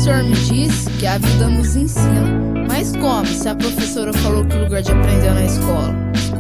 professor me disse que a vida nos ensina. Mas como, se a professora falou que o lugar de aprender é na escola?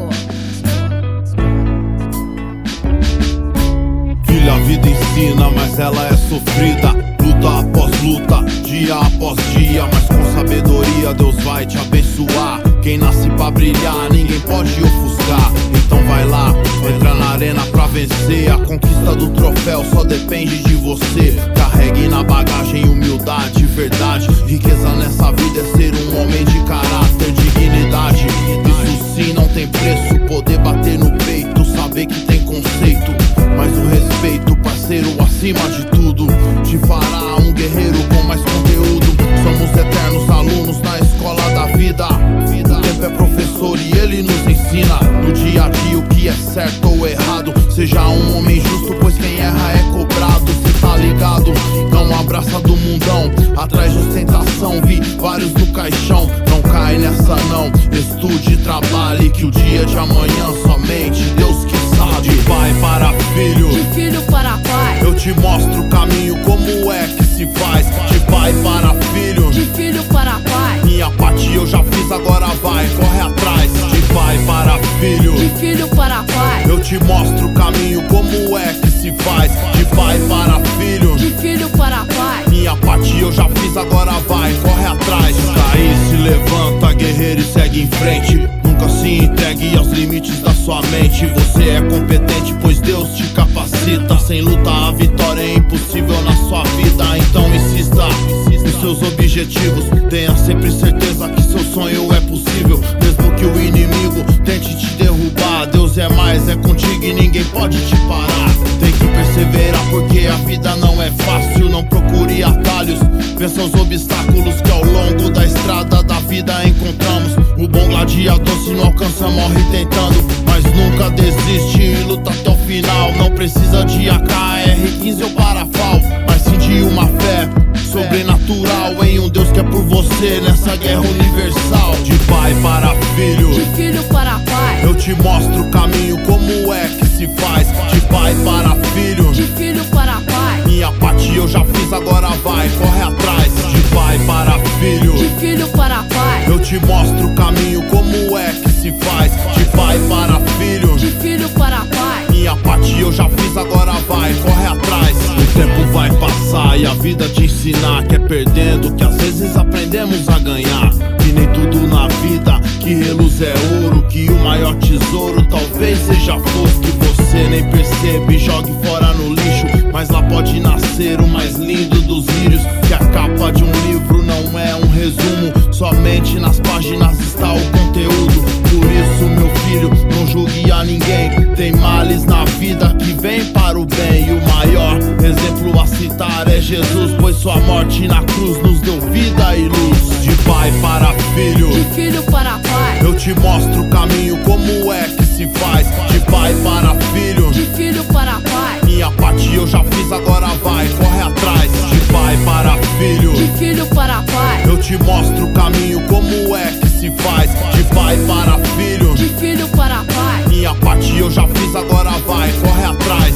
Filha, a vida ensina, mas ela é sofrida. Luta após luta, dia após dia. Mas com sabedoria Deus vai te abençoar. Quem nasce pra brilhar, ninguém pode ofuscar. Então vai lá, entra na arena pra vencer. A conquista do troféu só depende de você. Carregue na bagagem humildade, verdade. Riqueza nessa vida é ser um homem de caráter, dignidade. Isso sim não tem preço, poder bater no peito, saber que tem conceito. Mas o respeito, parceiro, acima de tudo, te fará um guerreiro com mais conteúdo. Somos eternos alunos na escola da vida. O tempo é professor e ele nos ensina no dia a dia o que é certo ou errado. Seja um homem justo, pois quem erra é cobrado. Cê tá ligado? Não abraça do mundão, atrás de ostentação, vi vários no caixão. Não cai nessa não, estude e trabalhe, que o dia de amanhã somente Deus que sabe. De pai para filho, de filho para pai, eu te mostro o caminho, como é que se faz. De pai para filho, de filho para pai, minha parte eu já fiz, agora vai, corre atrás. De pai para filho, de filho para pai, eu te mostro o caminho, como é que se faz. De pai para filho, de filho para pai, minha parte eu já fiz, agora vai, corre atrás. Cair, se levanta, guerreiro, e segue em frente. Nunca se entregue aos limites da sua mente. Você é competente, pois Deus te capacita. Sem luta a vitória é impossível na sua vida. Então insista nos seus objetivos. Tenha sempre certeza que seu sonho é possível. Mesmo que o inimigo tente te derrubar, Deus é mais, é contigo e ninguém pode te parar. Tem que perseverar porque a vida não é fácil. Não procure atalhos, vença os obstáculos que ao longo da estrada da vida encontramos. O bom gladiador, se não alcança, morre tentando, mas nunca desiste e luta até o final. Não precisa de AK-R-15 ou parafal, mas sim de uma fé sobrenatural em um Deus que é por você nessa guerra universal. De pai para filho, de filho para pai, eu te mostro o caminho, como é que se faz. De pai para filho, de filho para pai, minha parte eu já fiz, agora vai, corre atrás. De pai para filho, de filho para pai, eu te mostro o caminho, como é que se faz. De pai para filho, de filho para pai, minha parte eu já fiz, agora vai, corre atrás. O tempo vai passar e a vida te ensinar que é perdendo que às vezes aprendemos a ganhar. Que nem tudo na vida que reluz é ouro, que o maior tesouro talvez seja fosse que você nem percebe, jogue fora no lixo. Mas lá pode nascer o mais lindo dos lírios. Que a capa de um livro não é um resumo, somente nas páginas está o conteúdo. Por isso, meu filho, não julgue a ninguém. Tem males na vida que vem para o bem. E o maior exemplo a citar é Jesus, pois sua morte na cruz nos deu vida e luz. De pai para filho, de filho para pai, eu te mostro o caminho, como é que se faz. De pai para filho, de filho para pai, minha parte eu já fiz, agora vai, corre atrás. De pai para filho, de filho para pai, eu te mostro o caminho, como é que se faz. De pai para filho, de filho para pai, minha parte eu já fiz, agora vai, corre atrás.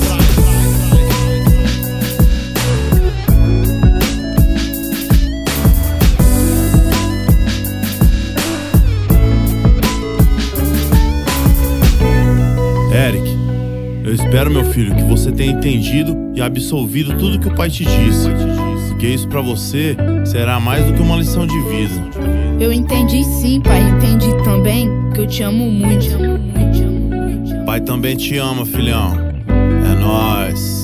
Eric, eu espero, meu filho, que você tenha entendido e absolvido tudo que o pai te disse, porque isso pra você será mais do que uma lição de vida. Eu entendi sim, pai, entendi também que eu te amo muito. Pai também te ama, filhão. É nóis.